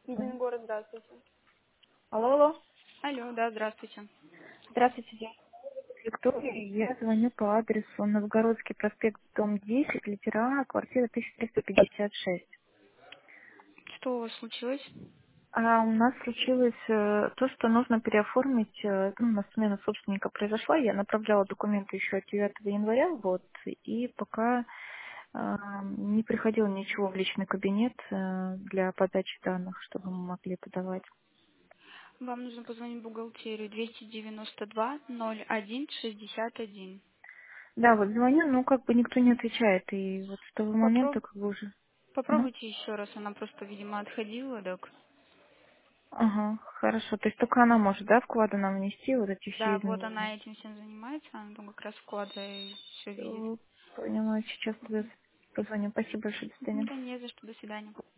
Единый город, здравствуйте. Алло, алло. Алло, да, здравствуйте. Здравствуйте, я Виктория. Я звоню по адресу Новгородский проспект, дом 10, литера А, квартира 1356. Что у вас случилось? А у нас случилось то, что нужно переоформить, ну, у нас смена собственника произошла, я направляла документы еще от 9 января, вот, и пока не приходило ничего в личный кабинет для подачи данных, чтобы мы могли подавать. Вам нужно позвонить в бухгалтерию 292-01-61. Да, вот звоню, но как бы никто не отвечает, и вот с того момента как бы уже... Мгм. Попробуйте еще раз, она просто, видимо, отходила, так. Ага, хорошо. То есть только она может, да, вклады нам внести, вот эти все Да, вот изменения? она этим всем занимается, она там как раз вклады и все видит. Всё, поняла, сейчас тогда позвоню. Спасибо большое, до свидания. Да не за что, до свидания.